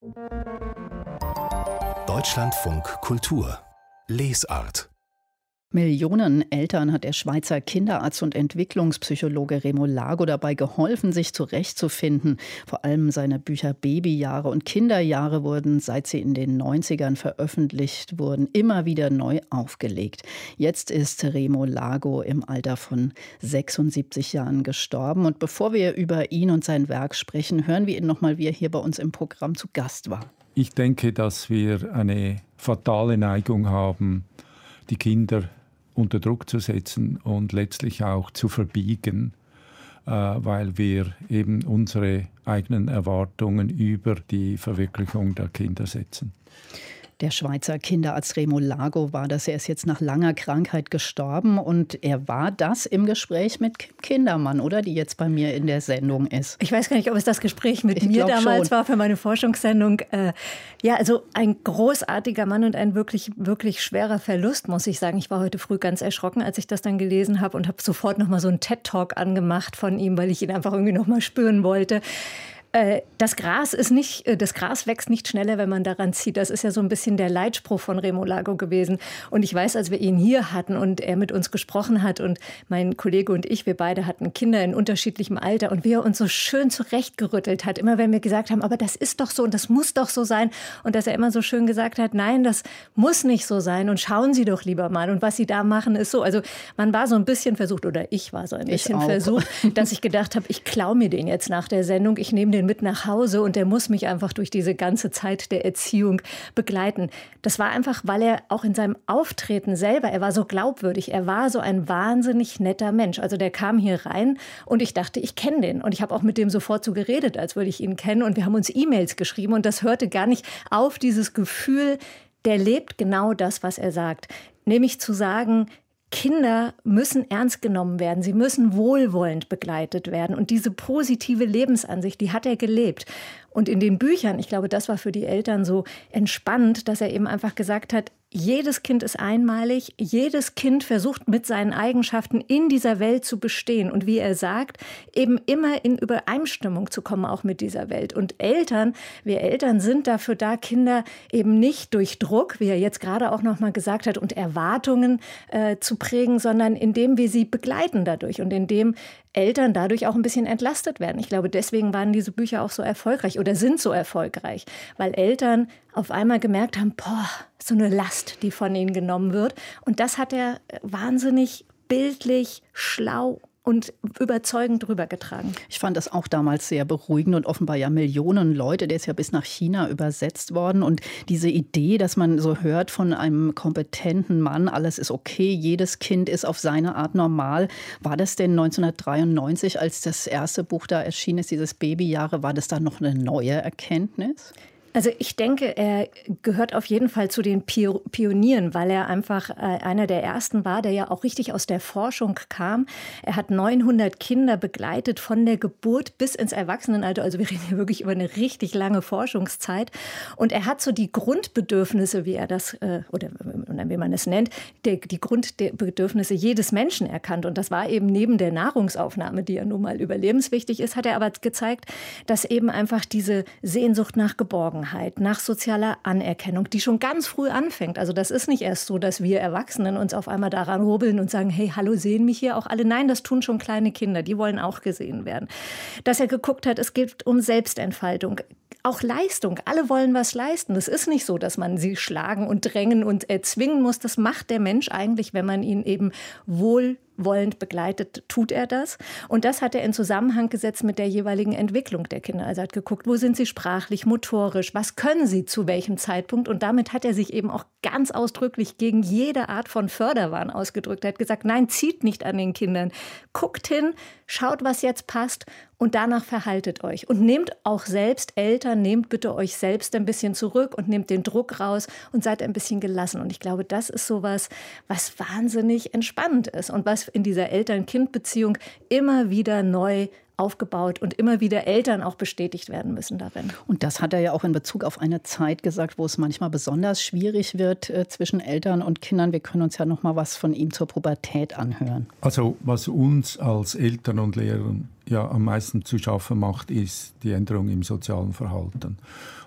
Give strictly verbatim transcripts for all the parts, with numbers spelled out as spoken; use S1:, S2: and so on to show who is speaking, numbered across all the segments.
S1: Deutschlandfunk Kultur Lesart.
S2: Millionen Eltern hat der Schweizer Kinderarzt und Entwicklungspsychologe Remo Lago dabei geholfen, sich zurechtzufinden. Vor allem seine Bücher Babyjahre und Kinderjahre wurden, seit sie in den neunzigern veröffentlicht wurden, immer wieder neu aufgelegt. Jetzt ist Remo Lago im Alter von sechsundsiebzig Jahren gestorben. Und bevor wir über ihn und sein Werk sprechen, hören wir ihn nochmal, wie er hier bei uns im Programm zu Gast war.
S3: Ich denke, dass wir eine fatale Neigung haben, die Kinder unter Druck zu setzen und letztlich auch zu verbiegen, äh, weil wir eben unsere eigenen Erwartungen über die Verwirklichung der Kinder setzen.
S2: Der Schweizer Kinderarzt Remo Lago war das. Er ist jetzt nach langer Krankheit gestorben und er war das im Gespräch mit Kim Kindermann, oder? Die jetzt bei mir in der Sendung ist.
S4: Ich weiß gar nicht, ob es das Gespräch mit
S2: ich
S4: mir damals
S2: schon.
S4: war für meine Forschungssendung. Äh, ja, also ein großartiger Mann und ein wirklich, wirklich schwerer Verlust, muss ich sagen. Ich war heute früh ganz erschrocken, als ich das dann gelesen habe und habe sofort noch mal so einen TED-Talk angemacht von ihm, weil ich ihn einfach irgendwie noch mal spüren wollte. Das Gras ist nicht, das Gras wächst nicht schneller, wenn man daran zieht. Das ist ja so ein bisschen der Leitspruch von Remo Lago gewesen. Und ich weiß, als wir ihn hier hatten und er mit uns gesprochen hat und mein Kollege und ich, wir beide hatten Kinder in unterschiedlichem Alter und wie er uns so schön zurechtgerüttelt hat. Immer wenn wir gesagt haben, aber das ist doch so und das muss doch so sein. Und dass er immer so schön gesagt hat, nein, das muss nicht so sein und schauen Sie doch lieber mal. Und was Sie da machen, ist so. Also man war so ein bisschen versucht, oder ich war so ein bisschen versucht, dass ich gedacht habe, ich klaue mir den jetzt nach der Sendung. Ich nehme den mit nach Hause und der muss mich einfach durch diese ganze Zeit der Erziehung begleiten. Das war einfach, weil er auch in seinem Auftreten selber, er war so glaubwürdig, er war so ein wahnsinnig netter Mensch. Also der kam hier rein und ich dachte, ich kenne den. Und ich habe auch mit dem sofort so geredet, als würde ich ihn kennen. Und wir haben uns E-Mails geschrieben und das hörte gar nicht auf, dieses Gefühl, der lebt genau das, was er sagt. Nämlich zu sagen, Kinder müssen ernst genommen werden, sie müssen wohlwollend begleitet werden. Und diese positive Lebensansicht, die hat er gelebt. Und in den Büchern, ich glaube, das war für die Eltern so entspannend, dass er eben einfach gesagt hat, jedes Kind ist einmalig, jedes Kind versucht mit seinen Eigenschaften in dieser Welt zu bestehen und wie er sagt, eben immer in Übereinstimmung zu kommen, auch mit dieser Welt. Und Eltern, wir Eltern sind dafür da, Kinder eben nicht durch Druck, wie er jetzt gerade auch noch mal gesagt hat, und Erwartungen äh, zu prägen, sondern indem wir sie begleiten dadurch und indem Eltern dadurch auch ein bisschen entlastet werden. Ich glaube, deswegen waren diese Bücher auch so erfolgreich oder sind so erfolgreich, weil Eltern auf einmal gemerkt haben, boah, so eine Last, die von ihnen genommen wird. Und das hat er wahnsinnig bildlich, schlau und überzeugend rübergetragen.
S2: Ich fand das auch damals sehr beruhigend und offenbar ja Millionen Leute, der ist ja bis nach China übersetzt worden. Und diese Idee, dass man so hört von einem kompetenten Mann, alles ist okay, jedes Kind ist auf seine Art normal. War das denn neunzehnhundertdreiundneunzig, als das erste Buch da erschienen ist, dieses Babyjahre, war das da noch eine neue Erkenntnis?
S4: Also ich denke, er gehört auf jeden Fall zu den Pionieren, weil er einfach einer der Ersten war, der ja auch richtig aus der Forschung kam. Er hat neunhundert Kinder begleitet von der Geburt bis ins Erwachsenenalter. Also wir reden hier wirklich über eine richtig lange Forschungszeit. Und er hat so die Grundbedürfnisse, wie er das, oder wie man es nennt, die, die Grundbedürfnisse jedes Menschen erkannt. Und das war eben neben der Nahrungsaufnahme, die ja nun mal überlebenswichtig ist, hat er aber gezeigt, dass eben einfach diese Sehnsucht nach Geborgenheit, nach sozialer Anerkennung, die schon ganz früh anfängt. Also das ist nicht erst so, dass wir Erwachsenen uns auf einmal daran hobeln und sagen, hey, hallo, sehen mich hier auch alle? Nein, das tun schon kleine Kinder, die wollen auch gesehen werden. Dass er geguckt hat, es geht um Selbstentfaltung. Auch Leistung. Alle wollen was leisten. Es ist nicht so, dass man sie schlagen und drängen und erzwingen muss. Das macht der Mensch eigentlich, wenn man ihn eben wohlwollend begleitet, tut er das. Und das hat er in Zusammenhang gesetzt mit der jeweiligen Entwicklung der Kinder. Also er hat geguckt, wo sind sie sprachlich, motorisch, was können sie zu welchem Zeitpunkt. Und damit hat er sich eben auch ganz ausdrücklich gegen jede Art von Förderwahn ausgedrückt. Er hat gesagt, nein, zieht nicht an den Kindern. Guckt hin, schaut, was jetzt passt. Und danach verhaltet euch. Und nehmt auch selbst, Eltern, nehmt bitte euch selbst ein bisschen zurück und nehmt den Druck raus und seid ein bisschen gelassen. Und ich glaube, das ist sowas, was wahnsinnig entspannend ist und was in dieser Eltern-Kind-Beziehung immer wieder neu aufgebaut und immer wieder Eltern auch bestätigt werden müssen darin.
S2: Und das hat er ja auch in Bezug auf eine Zeit gesagt, wo es manchmal besonders schwierig wird äh, zwischen Eltern und Kindern. Wir können uns ja noch mal was von ihm zur Pubertät anhören.
S3: Also was uns als Eltern und Lehrern ja am meisten zu schaffen macht, ist die Änderung im sozialen Verhalten.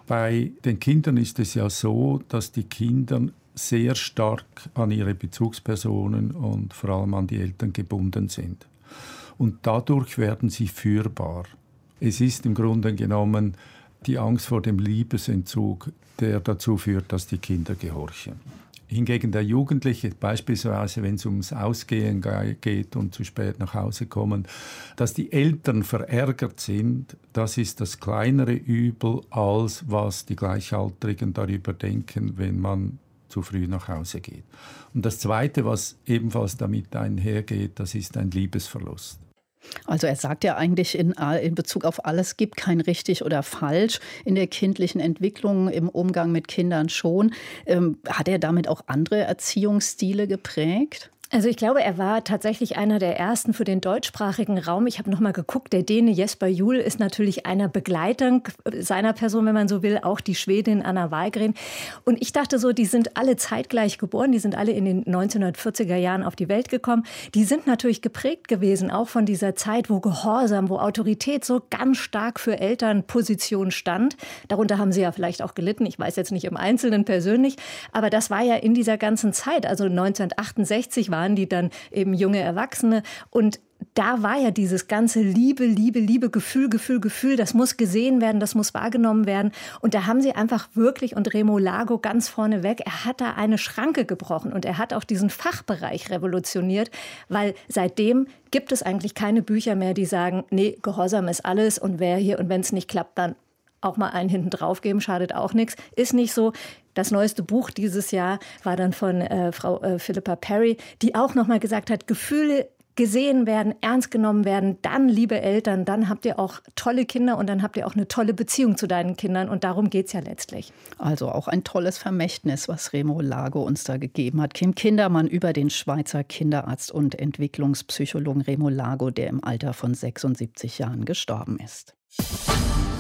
S3: Bei den Kindern ist es ja so, dass die Kinder sehr stark an ihre Bezugspersonen und vor allem an die Eltern gebunden sind. Und dadurch werden sie führbar. Es ist im Grunde genommen die Angst vor dem Liebesentzug, der dazu führt, dass die Kinder gehorchen. Hingegen der Jugendliche, beispielsweise wenn es ums Ausgehen geht und zu spät nach Hause kommen, dass die Eltern verärgert sind, das ist das kleinere Übel, als was die Gleichaltrigen darüber denken, wenn man zu früh nach Hause geht. Und das Zweite, was ebenfalls damit einhergeht, das ist ein Liebesverlust.
S2: Also er sagt ja eigentlich in, in Bezug auf alles, gibt kein richtig oder falsch in der kindlichen Entwicklung, im Umgang mit Kindern schon. Ähm, hat er damit auch andere Erziehungsstile geprägt?
S4: Also ich glaube, er war tatsächlich einer der ersten für den deutschsprachigen Raum. Ich habe noch mal geguckt, der Däne Jesper Juhl ist natürlich einer Begleitung seiner Person, wenn man so will, auch die Schwedin Anna Wahlgren. Und ich dachte so, die sind alle zeitgleich geboren, die sind alle in den neunzehnhundertvierziger Jahren auf die Welt gekommen. Die sind natürlich geprägt gewesen, auch von dieser Zeit, wo Gehorsam, wo Autorität so ganz stark für Elternposition stand. Darunter haben sie ja vielleicht auch gelitten, ich weiß jetzt nicht im Einzelnen persönlich, aber das war ja in dieser ganzen Zeit, also neunzehnhundertachtundsechzig waren die dann eben junge Erwachsene und da war ja dieses ganze Liebe, Liebe, Liebe, Gefühl, Gefühl, Gefühl, das muss gesehen werden, das muss wahrgenommen werden. Und da haben sie einfach wirklich, und Remo Lago ganz vorne weg, er hat da eine Schranke gebrochen und er hat auch diesen Fachbereich revolutioniert, weil seitdem gibt es eigentlich keine Bücher mehr, die sagen, nee, Gehorsam ist alles und wer hier und wenn es nicht klappt, dann auch mal einen hinten drauf geben, schadet auch nichts. Ist nicht so. Das neueste Buch dieses Jahr war dann von äh, Frau äh, Philippa Perry, die auch noch mal gesagt hat, Gefühle gesehen werden, ernst genommen werden, dann, liebe Eltern, dann habt ihr auch tolle Kinder und dann habt ihr auch eine tolle Beziehung zu deinen Kindern und darum geht es ja letztlich.
S2: Also auch ein tolles Vermächtnis, was Remo Lago uns da gegeben hat. Kim Kindermann über den Schweizer Kinderarzt und Entwicklungspsychologen Remo Lago, der im Alter von sechsundsiebzig Jahren gestorben ist.